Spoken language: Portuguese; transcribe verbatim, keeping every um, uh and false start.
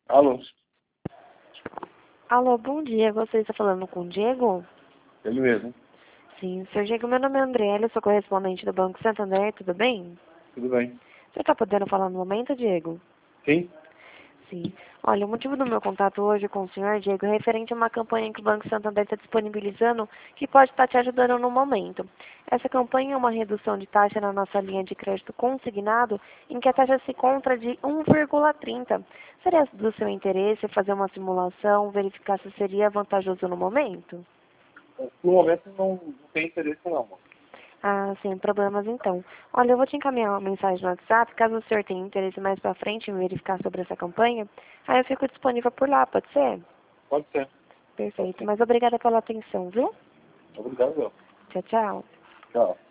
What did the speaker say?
Alô, Alô, bom dia. Você está falando com o Diego? ele mesmo. Sim, senhor Diego, meu nome é Andriela, eu sou correspondente do Banco Santander, tudo bem? Tudo bem? Você está podendo falar no momento, Diego? Sim? Sim. Olha, o motivo do meu contato hoje com o senhor, Diego, é referente a uma campanha que o Banco Santander está disponibilizando que pode estar te ajudando no momento. Essa campanha é uma redução de taxa na nossa linha de crédito consignado, em que a taxa se encontra de um vírgula trinta. Seria do seu interesse fazer uma simulação, verificar se seria vantajoso no momento? No momento não, não tem interesse não, mano. Ah, sem problemas então. Olha, eu vou te encaminhar uma mensagem no WhatsApp, caso o senhor tenha interesse mais pra frente em verificar sobre essa campanha, aí eu fico disponível por lá, pode ser? Pode ser. Pode Perfeito, ser. mas obrigada pela atenção, viu? Obrigado, meu. Tchau, tchau. Tchau.